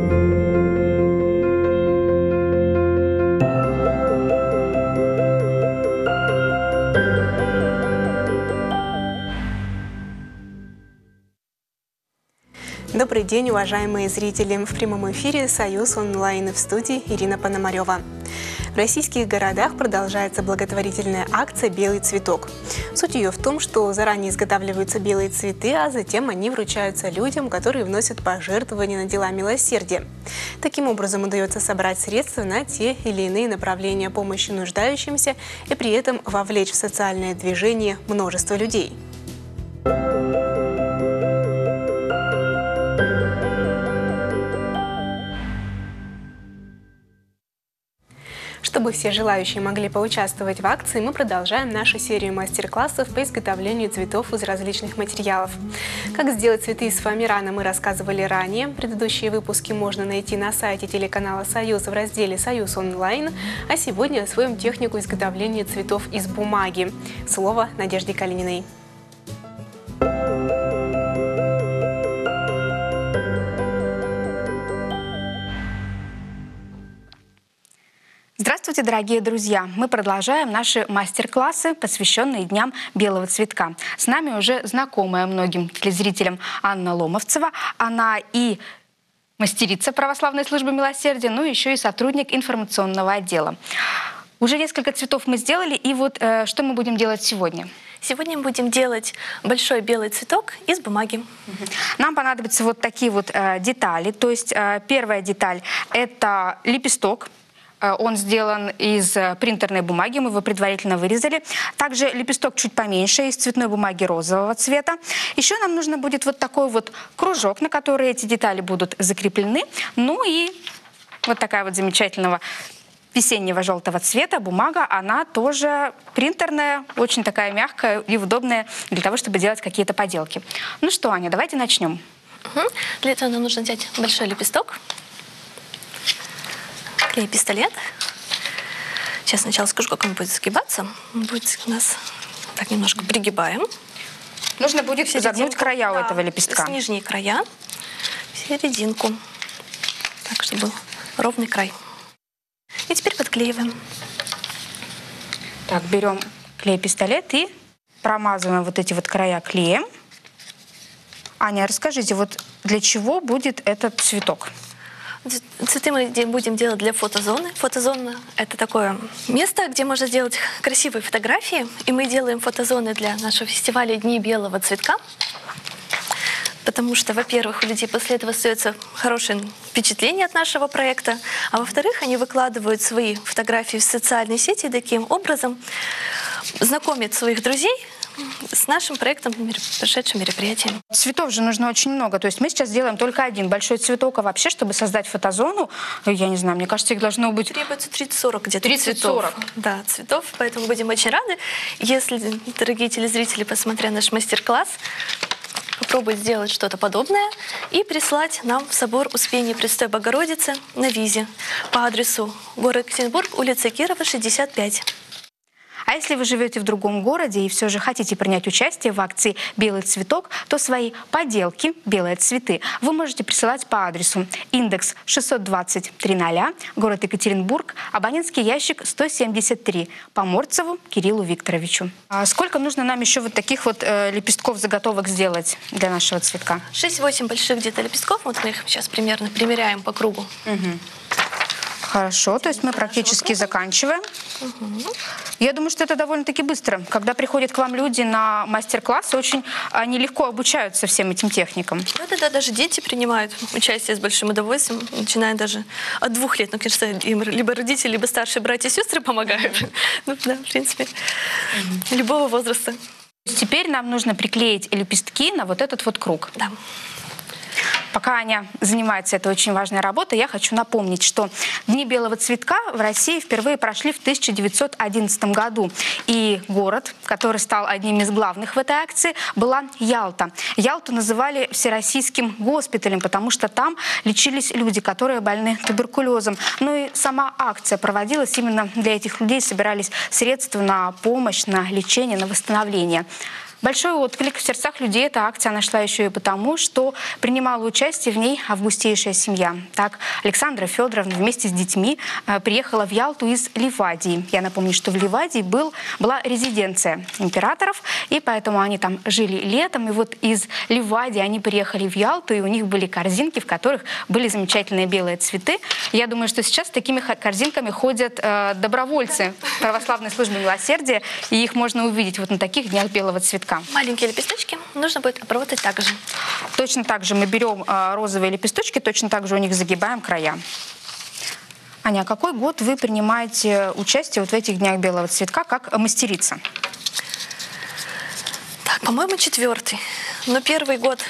Добрый день, уважаемые зрители! В прямом эфире «Союз онлайн», в студии Ирина Пономарева. В российских городах продолжается благотворительная акция «Белый цветок». Суть ее в том, что заранее изготавливаются белые цветы, а затем они вручаются людям, которые вносят пожертвования на дела милосердия. Таким образом удается собрать средства на те или иные направления помощи нуждающимся и при этом вовлечь в социальное движение множество людей. Чтобы все желающие могли поучаствовать в акции, мы продолжаем нашу серию мастер-классов по изготовлению цветов из различных материалов. Как сделать цветы из фоамирана мы рассказывали ранее. Предыдущие выпуски можно найти на сайте телеканала «Союз» в разделе «Союз онлайн». А сегодня освоим технику изготовления цветов из бумаги. Слово Надежде Калининой. Здравствуйте, дорогие друзья! Мы продолжаем наши мастер-классы, посвященные Дням белого цветка. С нами уже знакомая многим телезрителям Анна Ломовцева. Она и мастерица православной службы милосердия, но еще и сотрудник информационного отдела. Уже несколько цветов мы сделали, и вот что мы будем делать сегодня? Сегодня мы будем делать большой белый цветок из бумаги. Нам понадобятся вот такие вот детали. То есть первая деталь – это лепесток. Он сделан из принтерной бумаги, мы его предварительно вырезали. Также лепесток чуть поменьше, из цветной бумаги розового цвета. Еще нам нужно будет вот такой вот кружок, на который эти детали будут закреплены. Ну и вот такая вот замечательного весеннего желтого цвета бумага, она тоже принтерная, очень такая мягкая и удобная для того, чтобы делать какие-то поделки. Ну что, Аня, давайте начнем. Для этого нам нужно взять большой лепесток. Клей-пистолет. Сейчас сначала скажу, как он будет сгибаться. Он будет у нас так немножко пригибаем. Нужно будет загнуть края у этого лепестка. С нижние края в серединку. Так, чтобы был ровный край. И теперь подклеиваем. Так, берем клей-пистолет и промазываем вот эти вот края клеем. Аня, расскажите, вот для чего будет этот цветок? Цветы мы будем делать для фотозоны. Фотозона – это такое место, где можно сделать красивые фотографии. И мы делаем фотозоны для нашего фестиваля «Дни белого цветка». Потому что, во-первых, у людей после этого остается хорошее впечатление от нашего проекта. А во-вторых, они выкладывают свои фотографии в социальные сети и таким образом знакомят своих друзей с нашим проектом, прошедшим мероприятием. Цветов же нужно очень много. То есть мы сейчас делаем только один большой цветок. А вообще, чтобы создать фотозону, я не знаю, мне кажется, их должно быть... Требуется 30-40 где-то 30-40. Да, цветов. Поэтому будем очень рады, если, дорогие телезрители, посмотря наш мастер-класс, попробуют сделать что-то подобное и прислать нам в собор Успения Престой Богородицы на Визе по адресу город Екатеринбург, улица Кирова, 65. А если вы живете в другом городе и все же хотите принять участие в акции «Белый цветок», то свои поделки «Белые цветы» вы можете присылать по адресу индекс 620-00, город Екатеринбург, абонентский ящик 173, Поморцеву Кириллу Викторовичу. А сколько нужно нам еще вот таких вот лепестков заготовок сделать для нашего цветка? 6-8 больших где-то лепестков. Вот мы их сейчас примерно примеряем по кругу. Хорошо, то есть мы практически заканчиваем. Я думаю, что это довольно-таки быстро. Когда приходят к вам люди на мастер-классы, очень они легко обучаются всем этим техникам. Да, даже дети принимают участие с большим удовольствием, начиная даже от 2 лет. Ну, конечно, им либо родители, либо старшие братья и сестры помогают. Ну, да, в принципе, любого возраста. Теперь нам нужно приклеить лепестки на вот этот вот круг. Да. Пока Аня занимается этой очень важной работой, я хочу напомнить, что Дни белого цветка в России впервые прошли в 1911 году. И город, который стал одним из главных в этой акции, была Ялта. Ялту называли всероссийским госпиталем, потому что там лечились люди, которые больны туберкулезом. Ну и сама акция проводилась именно для этих людей, собирались средства на помощь, на лечение, на восстановление. Большой отклик в сердцах людей эта акция нашла еще и потому, что принимала участие в ней августейшая семья. Так, Александра Федоровна вместе с детьми приехала в Ялту из Ливадии. Я напомню, что в Ливадии была резиденция императоров, и поэтому они там жили летом. И вот из Ливадии они приехали в Ялту, и у них были корзинки, в которых были замечательные белые цветы. Я думаю, что сейчас с такими корзинками ходят добровольцы православной службы милосердия, и их можно увидеть вот на таких днях белого цветка. Маленькие лепесточки нужно будет обработать так же. Точно так же мы берем розовые лепесточки, точно так же у них загибаем края. Аня, а какой год вы принимаете участие вот в этих днях белого цветка как мастерица? Так, по-моему, 4-й. Но 1-й год,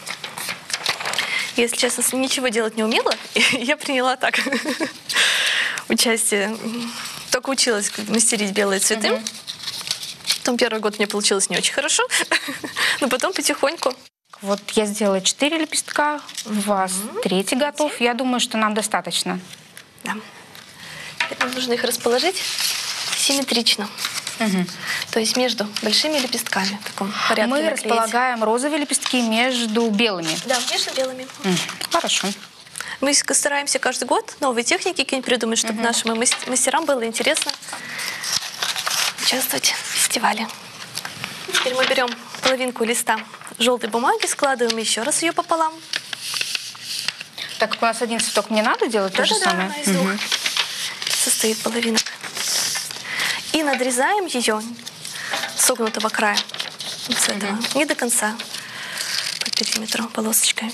если честно, ничего делать не умела. Я приняла так участие. Только училась мастерить белые цветы. Потом 1-й год мне получилось не очень хорошо, но потом потихоньку. Вот я сделала 4 лепестка, у вас 3-й готов. Я думаю, что нам достаточно. Да. Теперь нам нужно их расположить симметрично. То есть между большими лепестками. В таком порядке Мы наклеить. располагаем розовые лепестки между белыми. Да, между белыми. Хорошо. Мы стараемся каждый год новые техники какие-нибудь придумать, чтобы нашим мастерам было интересно участвовать в фестивале. Теперь мы берем половинку листа желтой бумаги, складываем еще раз ее пополам. Так как у нас один цветок, мне надо делать то же самое? Она из 2 состоит половинок. И надрезаем ее согнутого края. Вот с этого. Не до конца. По периметру полосочкой.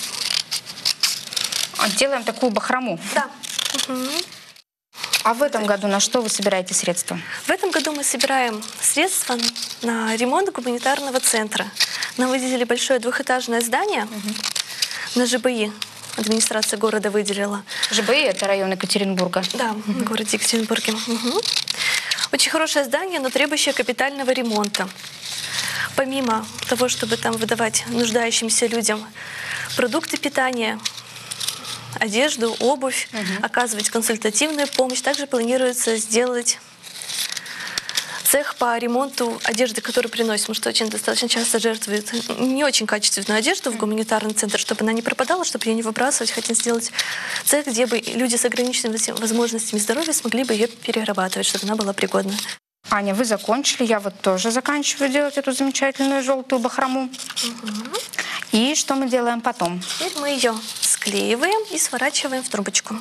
Делаем такую бахрому. Да. А в этом году на что вы собираете средства? В этом году мы собираем средства на ремонт гуманитарного центра. Нам выделили большое 2-этажное здание на ЖБИ. Администрация города выделила. ЖБИ — это район Екатеринбурга. Да, в городе Екатеринбурге. Очень хорошее здание, но требующее капитального ремонта. Помимо того, чтобы там выдавать нуждающимся людям продукты питания, одежду, обувь, оказывать консультативную помощь, также планируется сделать цех по ремонту одежды, которую приносим, потому что очень достаточно часто жертвуют не очень качественную одежду в гуманитарный центр, чтобы она не пропадала, чтобы ее не выбрасывать. Хотим сделать цех, где бы люди с ограниченными возможностями здоровья смогли бы ее перерабатывать, чтобы она была пригодна. Аня, вы закончили, я вот тоже заканчиваю делать эту замечательную желтую бахрому. И что мы делаем потом? Теперь мы ее склеиваем и сворачиваем в трубочку.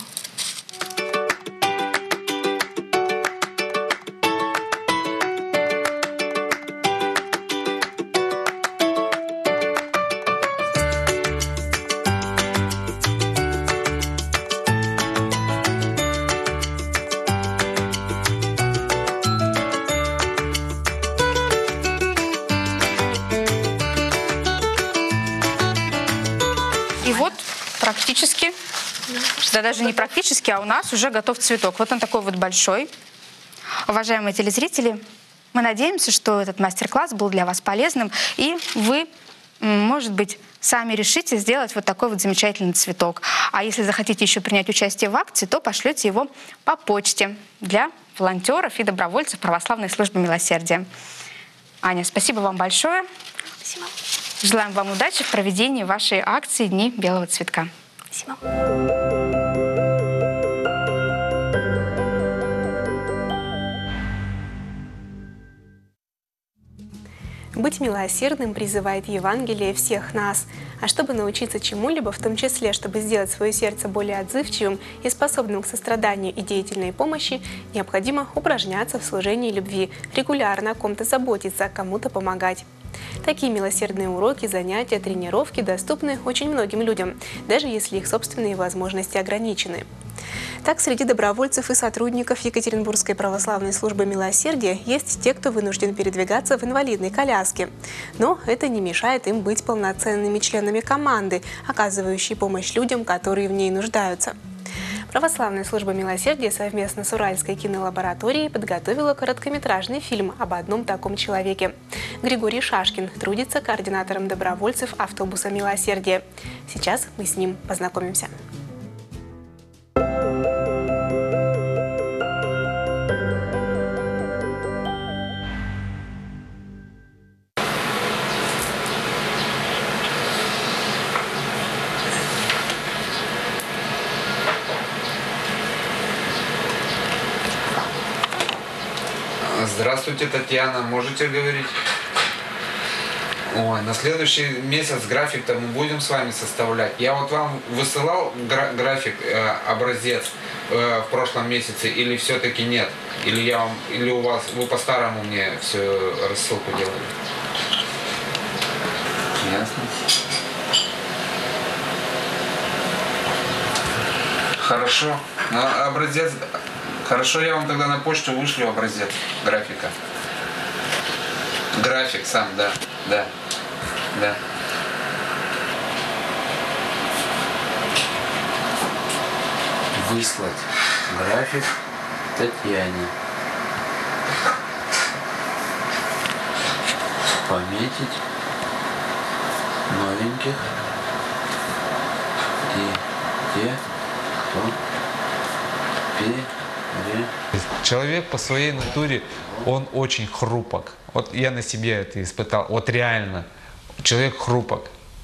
И вот практически, да даже не практически, а у нас уже готов цветок. Вот он такой вот большой. Уважаемые телезрители, мы надеемся, что этот мастер-класс был для вас полезным, и вы, может быть, сами решите сделать вот такой вот замечательный цветок. А если захотите еще принять участие в акции, то пошлете его по почте для волонтеров и добровольцев Православной службы милосердия. Аня, спасибо вам большое. Спасибо. Желаем вам удачи в проведении вашей акции «Дни белого цветка». Спасибо. Быть милосердным призывает Евангелие всех нас. А чтобы научиться чему-либо, в том числе, чтобы сделать свое сердце более отзывчивым и способным к состраданию и деятельной помощи, необходимо упражняться в служении любви, регулярно о ком-то заботиться, кому-то помогать. Такие милосердные уроки, занятия, тренировки доступны очень многим людям, даже если их собственные возможности ограничены. Так, среди добровольцев и сотрудников Екатеринбургской православной службы милосердия есть те, кто вынужден передвигаться в инвалидной коляске. Но это не мешает им быть полноценными членами команды, оказывающей помощь людям, которые в ней нуждаются. Православная служба милосердия совместно с Уральской кинолабораторией подготовила короткометражный фильм об одном таком человеке. Григорий Шашкин трудится координатором добровольцев автобуса милосердия. Сейчас мы с ним познакомимся. Здравствуйте, Татьяна, можете говорить? Ой, на следующий месяц график-то мы будем с вами составлять. Я вот вам высылал график, образец в прошлом месяце, или все-таки нет? Или у вас, вы по-старому мне все рассылку делали? Ясно. Хорошо. Образец. Хорошо, я вам тогда на почту вышлю образец графика. График сам, да. Да. Да. Выслать график Татьяне. Пометить новеньких и те, кто Человек по своей натуре, он очень хрупок. Вот я на себе это испытал. Вот реально. Человек хрупок.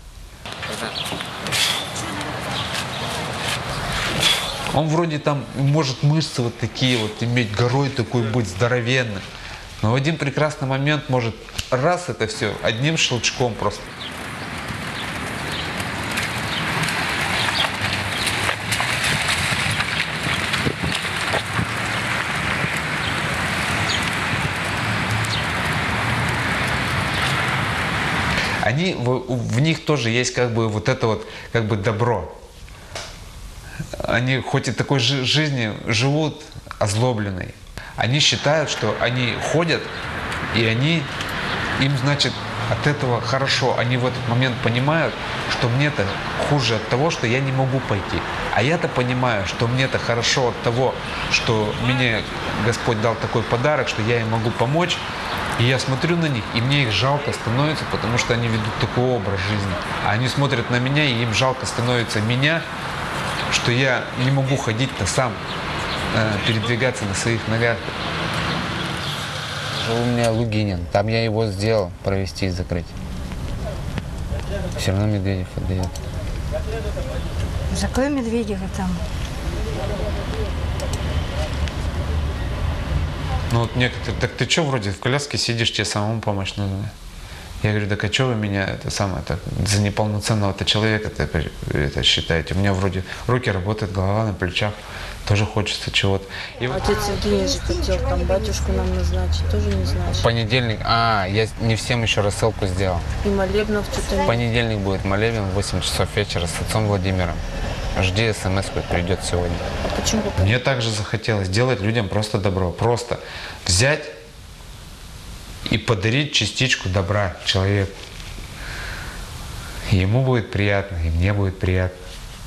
Он вроде там может мышцы вот такие вот иметь, горой такой быть здоровенный. Но в один прекрасный момент может раз это все одним щелчком просто. В них тоже есть как бы вот это вот как бы добро. Они хоть и такой жизнью живут озлобленной. Они считают, что они ходят, и им, значит, от этого хорошо. Они в этот момент понимают, что мне-то хуже от того, что я не могу пойти. А я-то понимаю, что мне-то хорошо от того, что мне Господь дал такой подарок, что я им могу помочь. И я смотрю на них, и мне их жалко становится, потому что они ведут такой образ жизни. А они смотрят на меня, и им жалко становится меня, что я не могу ходить-то сам, передвигаться на своих ногах. У меня Лугинин, там я его сделал провести и закрыть. Все равно Медведев отдает. Закрой Медведева там. Ну вот некоторые, так ты что вроде в коляске сидишь, тебе самому помощь нужна? Я говорю, так а что вы меня за неполноценного-то человека это считаете? У меня вроде руки работают, голова на плечах, тоже хочется чего-то. Отец Евгений же хотел там батюшку нам назначить, тоже не значит. В понедельник, я не всем еще рассылку сделал. И молебнов что-то. В понедельник будет молебен в 8 часов вечера с отцом Владимиром. Жди смс-ку, придет сегодня. Почему? Мне также захотелось сделать людям просто добро. Просто взять и подарить частичку добра человеку. И ему будет приятно, и мне будет приятно.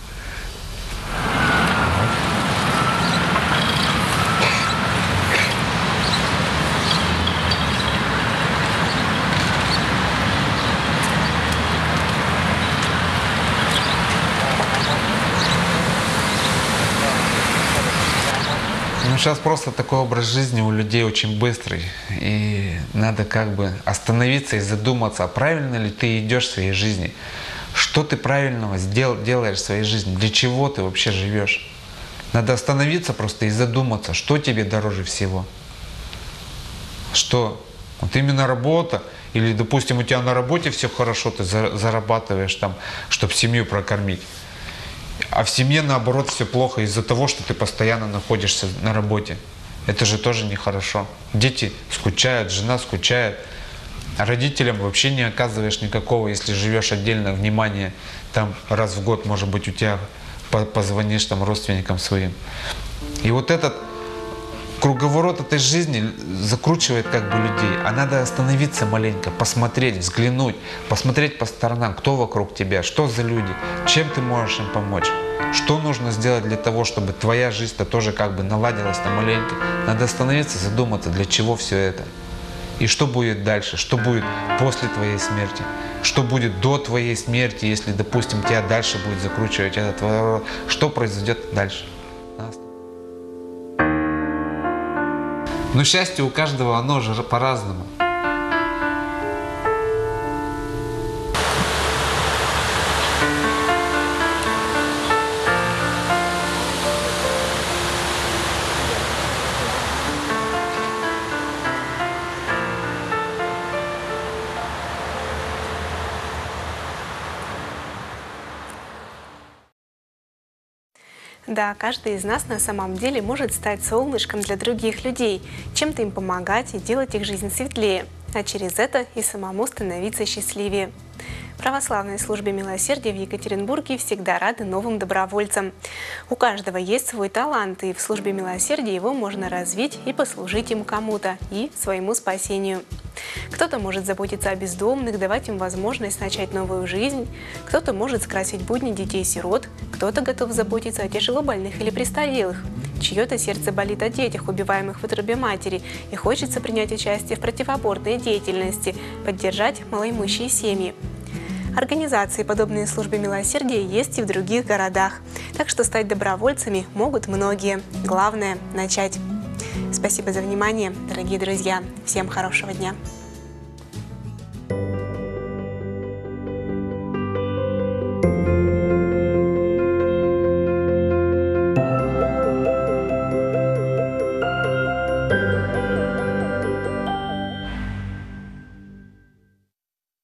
Сейчас просто такой образ жизни у людей очень быстрый. И надо как бы остановиться и задуматься, а правильно ли ты идешь в своей жизни. Что ты правильного делаешь в своей жизни? Для чего ты вообще живешь? Надо остановиться просто и задуматься, что тебе дороже всего. Что? Вот именно работа, или, допустим, у тебя на работе все хорошо, ты зарабатываешь там, чтобы семью прокормить. А в семье, наоборот, все плохо из-за того, что ты постоянно находишься на работе. Это же тоже нехорошо. Дети скучают, жена скучает. А родителям вообще не оказываешь никакого, если живешь отдельно, внимания. Там раз в год, может быть, у тебя позвонишь там родственникам своим. И вот этот круговорот этой жизни закручивает как бы людей. А надо остановиться маленько, посмотреть, взглянуть, посмотреть по сторонам, кто вокруг тебя, что за люди, чем ты можешь им помочь. Что нужно сделать для того, чтобы твоя жизнь-то тоже как бы наладилась-то маленько. Надо остановиться, задуматься, для чего все это. И что будет дальше, что будет после твоей смерти. Что будет до твоей смерти, если, допустим, тебя дальше будет закручивать этот водоворот. Что произойдет дальше. Но счастье у каждого, оно же по-разному. Да, каждый из нас на самом деле может стать солнышком для других людей, чем-то им помогать и делать их жизнь светлее, а через это и самому становиться счастливее. В Православной службе милосердия в Екатеринбурге всегда рады новым добровольцам. У каждого есть свой талант, и в службе милосердия его можно развить и послужить им кому-то и своему спасению. Кто-то может заботиться о бездомных, давать им возможность начать новую жизнь, кто-то может скрасить будни детей-сирот, кто-то готов заботиться о тяжелобольных или престарелых. Чье-то сердце болит о детях, убиваемых в утробе матери, и хочется принять участие в противоабортной деятельности, поддержать малоимущие семьи. Организации, подобные службе милосердия, есть и в других городах. Так что стать добровольцами могут многие. Главное – начать. Спасибо за внимание, дорогие друзья. Всем хорошего дня.